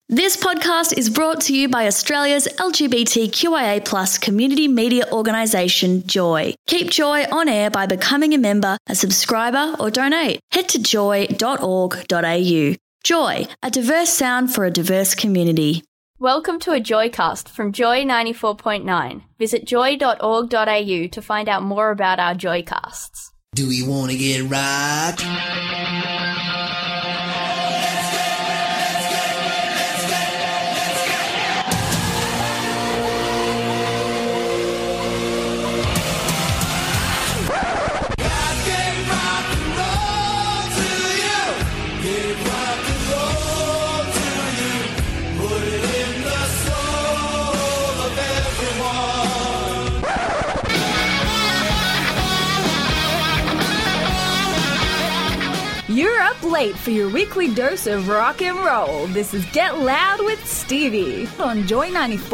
This podcast is brought to you by Australia's LGBTQIA+ community media organisation, Joy. Keep Joy on air by becoming a member, a subscriber or donate. Head to joy.org.au. Joy, a diverse sound for a diverse community. Welcome to a Joycast from Joy 94.9. Visit joy.org.au to find out more about our Joycasts. Do we want to get rocked? You're up late for your weekly dose of rock and roll. This is Get Loud with Stevie on Joy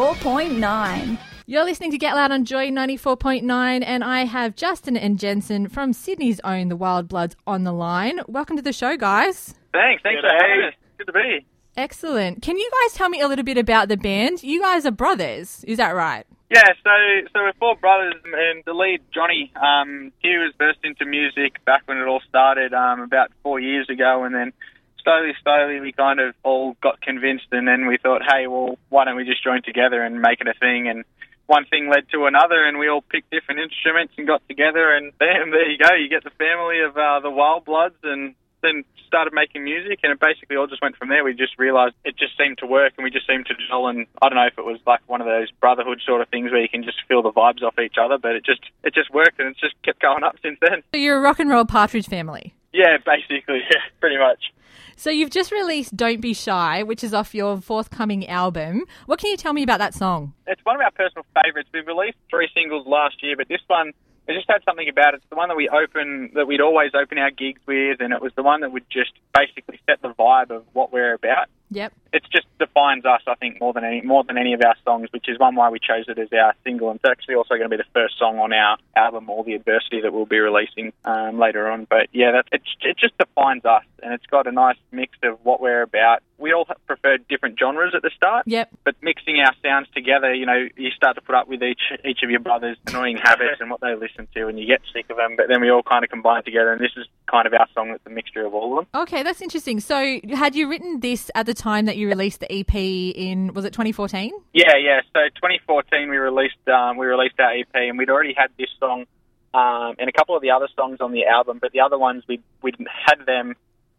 94.9. You're listening to Get Loud on Joy 94.9, and I have Justin and Jensen from Sydney's own The Wild Bloods on the line. Welcome to the show, guys. Thanks for having us. Good to be here. Excellent. Can you guys tell me a little bit about the band? You guys are brothers, is that right? Yeah, so we're four brothers, and the lead, Johnny, he was burst into music back when it all started about 4 years ago, and then slowly we kind of all got convinced, and then we thought, hey, well, why don't we just join together and make it a thing? And one thing led to another, and we all picked different instruments and got together, and bam, there you go. You get the family of the Wild Bloods, and then started making music, and it basically all just went from there. We just realised it just seemed to work, and we just seemed to gel, and I don't know if it was like one of those brotherhood sort of things where you can just feel the vibes off each other, but it just worked, and it's just kept going up since then. So you're a rock and roll Partridge Family? Yeah, basically, yeah, pretty much. So you've just released Don't Be Shy, which is off your forthcoming album. What can you tell me about that song? It's one of our personal favourites. We've released 3 singles last year, but this one, it just had something about it. It's the one that we'd always open our gigs with, and it was the one that would just basically set the vibe of what we're about. Yep. It just defines us, I think, more than any of our songs, which is one why we chose it as our single. And it's actually also going to be the first song on our album, All the Adversity, that we'll be releasing later on. But yeah, it just defines us, and it's got a nice mix of what we're about. We all preferred different genres at the start. Yep. But mixing our sounds together, you start to put up with each of your brothers' annoying habits and what they listen to, and you get sick of them. But then we all kind of combine together, and this is kind of our song that's a mixture of all of them. Okay, that's interesting. So had you written this at the time that you released the EP in, was it 2014? Yeah. So 2014 we released our EP, and we'd already had this song and a couple of the other songs on the album, but the other ones we'd had them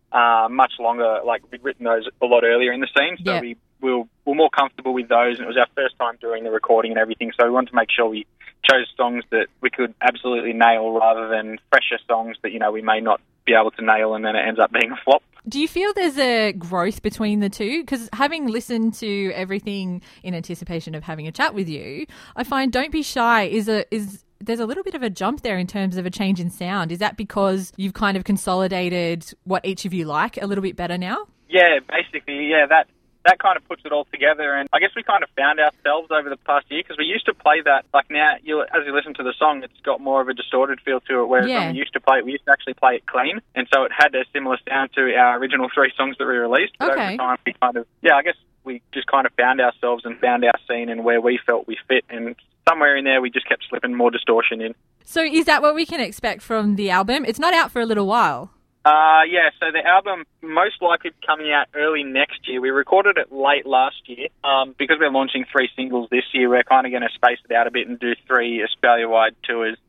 much longer. Like we'd written those a lot earlier in the scene, so we were more comfortable with those, and it was our first time doing the recording and everything. So we wanted to make sure we chose songs that we could absolutely nail rather than fresher songs that we may not be able to nail, and then it ends up being a flop. Do you feel there's a growth between the two? Because having listened to everything in anticipation of having a chat with you, I find Don't Be Shy there's a little bit of a jump there in terms of a change in sound. Is that because you've kind of consolidated what each of you like a little bit better now? Yeah, basically, yeah, that kind of puts it all together, and I guess we kind of found ourselves over the past year, because we used to play that, like now, as you listen to the song, it's got more of a distorted feel to it, whereas when we used to actually play it clean, and so it had a similar sound to our original 3 songs that we released. But over time, we kind of, I guess we just kind of found ourselves and found our scene and where we felt we fit, and somewhere in there we just kept slipping more distortion in. So is that what we can expect from the album? It's not out for a little while. Yeah, so the album most likely coming out early next year. We recorded it late last year. Because we're launching 3 singles this year, we're kind of going to space it out a bit and do 3 Australia-wide tours,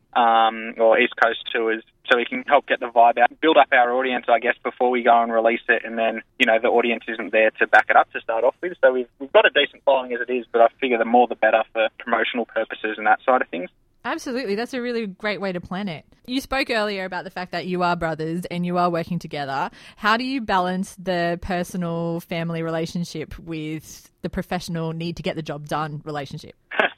or East Coast tours, so we can help get the vibe out, build up our audience, I guess, before we go and release it, and then, the audience isn't there to back it up to start off with. So we've got a decent following as it is, but I figure the more the better for promotional purposes and that side of things. Absolutely. That's a really great way to plan it. You spoke earlier about the fact that you are brothers and you are working together. How do you balance the personal family relationship with the professional need to get the job done relationship?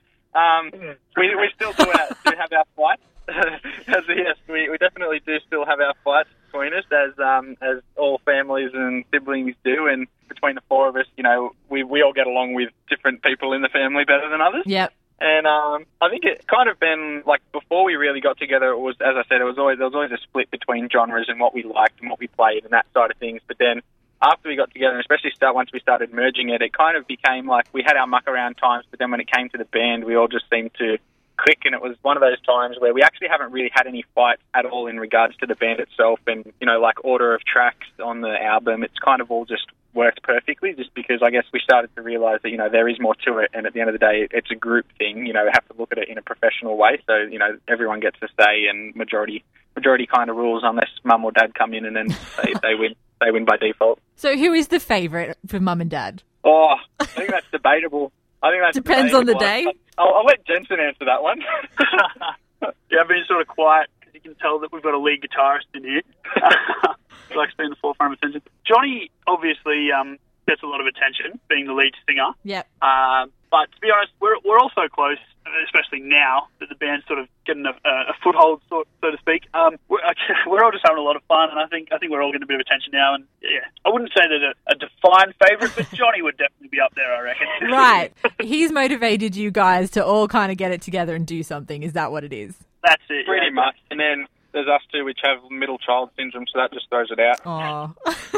We still do have our fights. Yes, we definitely do still have our fights between us, as all families and siblings do, and between the 4 of us, we all get along with different people in the family better than others. Yep. And I think it kind of been, like, before we really got together, it was, as I said, there was always a split between genres and what we liked and what we played and that side of things. But then after we got together, and especially once we started merging it, it kind of became like we had our muck around times, but then when it came to the band, we all just seemed to click, and it was one of those times where we actually haven't really had any fights at all in regards to the band itself and, like order of tracks on the album. It's kind of all just worked perfectly, just because I guess we started to realise that, there is more to it, and at the end of the day, it's a group thing. We have to look at it in a professional way, so, everyone gets to say, and majority kind of rules unless mum or dad come in and then they win. They win by default. So who is the favourite for mum and dad? Oh, I think that's debatable. Depends on the day. I'll let Jensen answer that one. Yeah, I've been sort of quiet because you can tell that we've got a lead guitarist in here. He likes to be in the forefront of attention. Johnny obviously gets a lot of attention, being the lead singer. Yep. But to be honest, we're all so close, especially now that the band's sort of getting a foothold, so to speak. We're all just having a lot of fun, and I think we're all getting a bit of attention now. And yeah, I wouldn't say there's a defined favourite, but Johnny would definitely be up there, I reckon. Right. He's motivated you guys to all kind of get it together and do something. Is that what it is? That's it. Pretty much. And then there's us two, which have middle child syndrome, so that just throws it out. Oh.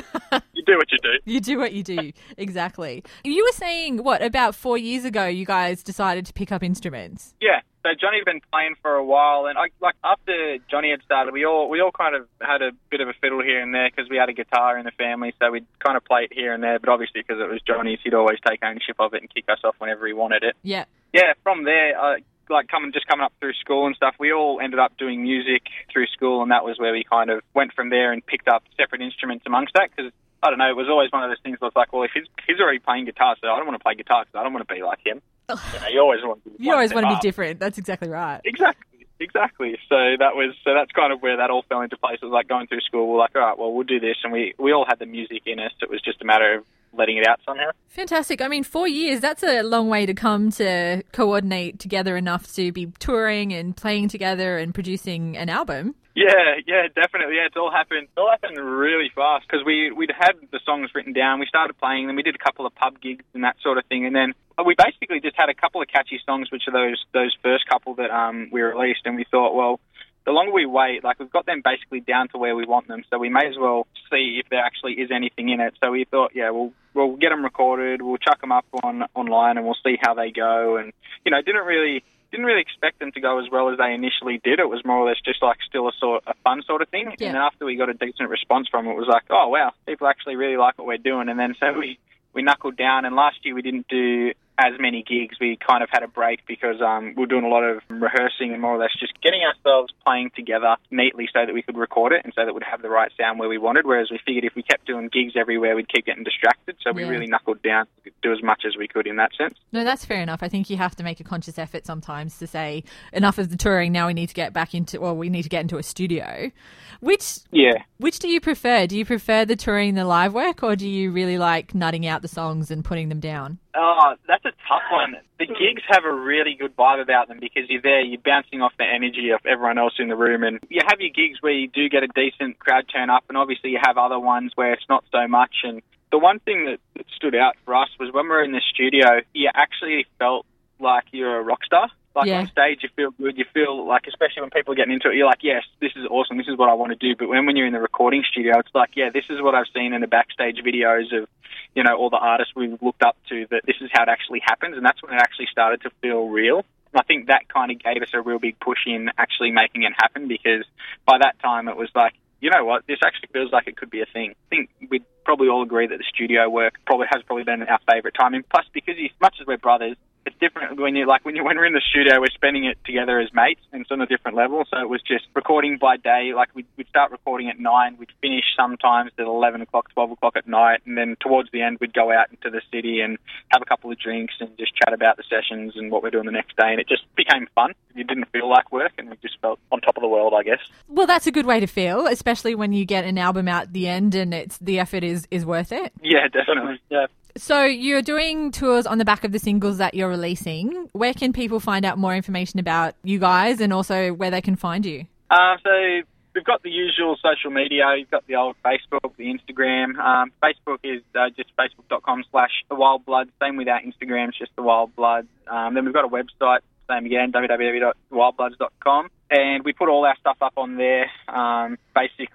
You do what you do. You do what you do. Exactly. You were saying, about 4 years ago you guys decided to pick up instruments? Yeah. So Johnny had been playing for a while, and after Johnny had started, we all kind of had a bit of a fiddle here and there because we had a guitar in the family, so we'd kind of play it here and there. But obviously, because it was Johnny's, he'd always take ownership of it and kick us off whenever he wanted it. Yeah. Yeah. From there, coming up through school and stuff, we all ended up doing music through school, and that was where we kind of went from there and picked up separate instruments amongst that because, I don't know, it was always one of those things where it's like, well, if he's already playing guitar, so I don't want to play guitar because I don't want to be like him. You always want to be different. That's exactly right. Exactly. So that's kind of where that all fell into place. It was like going through school, we're like, all right, well, we'll do this, and we all had the music in us. It was just a matter of letting it out somehow. Fantastic. I mean, 4 years, that's a long way to come to coordinate together enough to be touring and playing together and producing an album. Yeah, definitely. Yeah, it all happened really fast because we'd had the songs written down. We started playing them. We did a couple of pub gigs and that sort of thing, and then we basically just had a couple of catchy songs, which are those first couple that we released, and we thought, well, the longer we wait, we've got them basically down to where we want them, so we may as well see if there actually is anything in it. So we thought, yeah, we'll get them recorded, we'll chuck them up online, and we'll see how they go. And didn't really expect them to go as well as they initially did. It was more or less just still a fun sort of thing. Yeah. And then after we got a decent response from it, was like, oh wow, people actually really like what we're doing. And then so we knuckled down. And last year we didn't do as many gigs. We kind of had a break because we were doing a lot of rehearsing and more or less just getting ourselves playing together neatly so that we could record it and so that we'd have the right sound where we wanted, whereas we figured if we kept doing gigs everywhere, we'd keep getting distracted. So we really knuckled down to do as much as we could in that sense. No, that's fair enough. I think you have to make a conscious effort sometimes to say, enough of the touring, now we need to get back into, we need to get into a studio. Which do you prefer? Do you prefer the touring, the live work, or do you really like nutting out the songs and putting them down? Oh, that's a tough one. The gigs have a really good vibe about them because you're there, you're bouncing off the energy of everyone else in the room, and you have your gigs where you do get a decent crowd turn up, and obviously you have other ones where it's not so much. And the one thing that stood out for us was when we were in the studio, you actually felt like you're a rock star. On stage, you feel good. You feel like, especially when people are getting into it, you're like, yes, this is awesome. This is what I want to do. But when you're in the recording studio, it's like, yeah, this is what I've seen in the backstage videos of, all the artists we've looked up to, that this is how it actually happens. And that's when it actually started to feel real. And I think that kind of gave us a real big push in actually making it happen, because by that time it was like, you know what, this actually feels like it could be a thing. I think we'd probably all agree that the studio work has been our favourite time. And plus, because as much as we're brothers, it's different when when we're in the studio, we're spending it together as mates, and it's on a different level. So it was just recording by day. We'd start recording at 9, we'd finish sometimes at 11 o'clock, 12 o'clock at night, and then towards the end we'd go out into the city and have a couple of drinks and just chat about the sessions and what we're doing the next day. And it just became fun. It didn't feel like work, and we just felt on top of the world, I guess. Well, that's a good way to feel, especially when you get an album out at the end and the effort is worth it. Yeah, definitely. Yeah. So you're doing tours on the back of the singles that you're releasing. Where can people find out more information about you guys, and also where they can find you? So we've got the usual social media. You've got the old Facebook, the Instagram. Facebook is just facebook.com/The Wild Bloods. Same with our Instagram, it's just The Wild Bloods. Then we've got a website, same again, www.thewildbloods.com. And we put all our stuff up on there, basically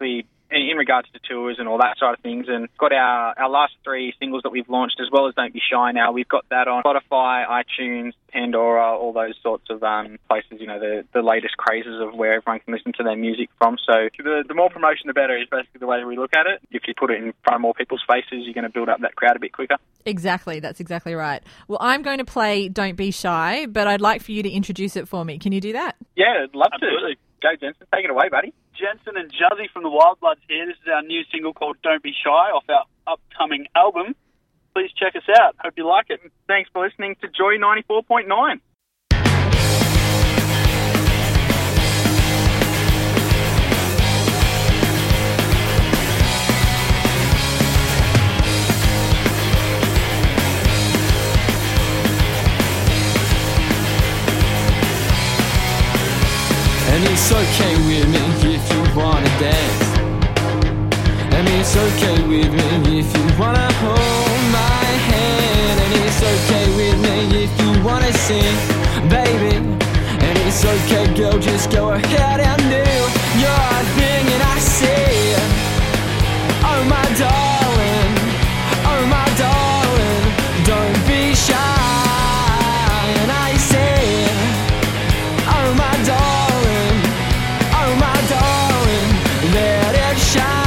in regards to tours and all that side of things, and got our last 3 singles that we've launched, as well as Don't Be Shy now. We've got that on Spotify, iTunes, Pandora, all those sorts of places, the latest crazes of where everyone can listen to their music from. So the more promotion, the better is basically the way we look at it. If you put it in front of more people's faces, you're going to build up that crowd a bit quicker. Exactly. That's exactly right. Well, I'm going to play Don't Be Shy, but I'd like for you to introduce it for me. Can you do that? Yeah, I'd love Absolutely. to. Go, Jensen. Take it away, buddy. Jensen and Juzzy from the Wild Bloods here. This is our new single called Don't Be Shy off our upcoming album. Please check us out. Hope you like it. Thanks for listening to Joy 94.9. And it's okay with me if you wanna dance. And it's okay with me if you wanna hold my hand. And it's okay with me if you wanna sing, baby. And it's okay, girl, just go ahead and do your thing. And I say, oh my darling, oh my darling, don't be shy. And I say, oh my darling, oh my darling, let it shine.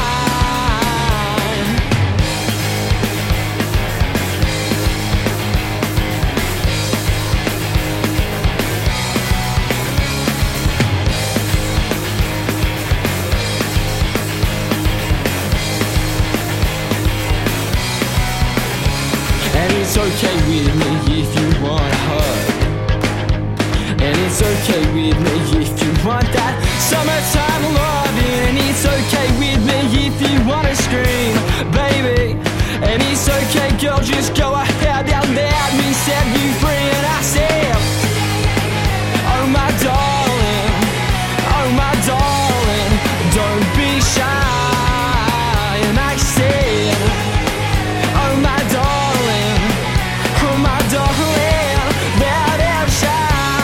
And it's okay with me if you want a hug. And it's okay with me if you want that summertime loving. And it's okay with me if you wanna scream, baby. And it's okay, girl, just go ahead and let me set you free. And I say, oh my darling, oh my darling, don't be shy. And I say, oh my darling, oh my darling, let it shine.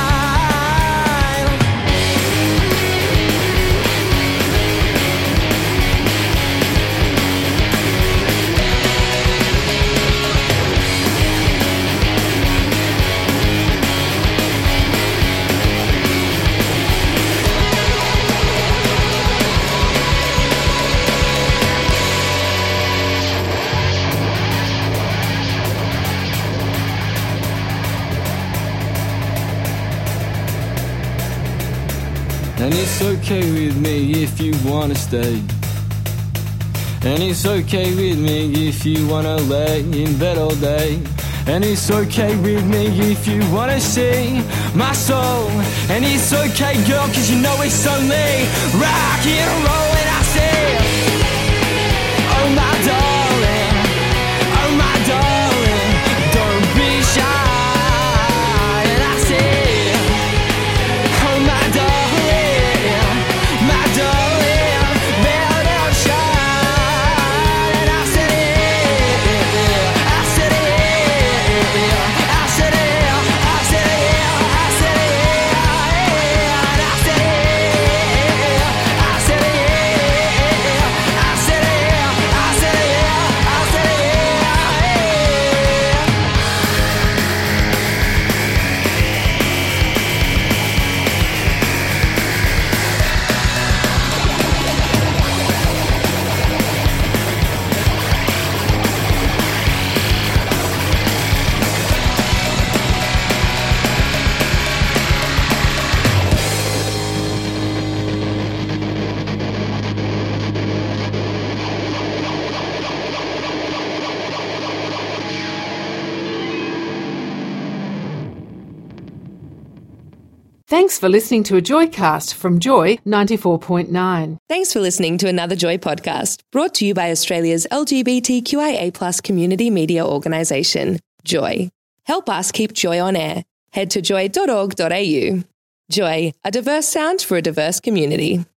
And it's okay with me if you wanna stay. And it's okay with me if you wanna lay in bed all day. And it's okay with me if you wanna see my soul. And it's okay, girl, cause you know it's only rock and roll. And I say, oh my darling, oh my darling, don't be shy. And I say, oh my darling, my darling, let it shine. And I said it, I said it, I said it, I said it, I said it, and I said it, I said it, I said it, I said it, I said it. Thanks for listening to a Joycast from Joy 94.9. Thanks for listening to another Joy podcast, brought to you by Australia's LGBTQIA+ community media organisation, Joy. Help us keep Joy on air. Head to joy.org.au. Joy, a diverse sound for a diverse community.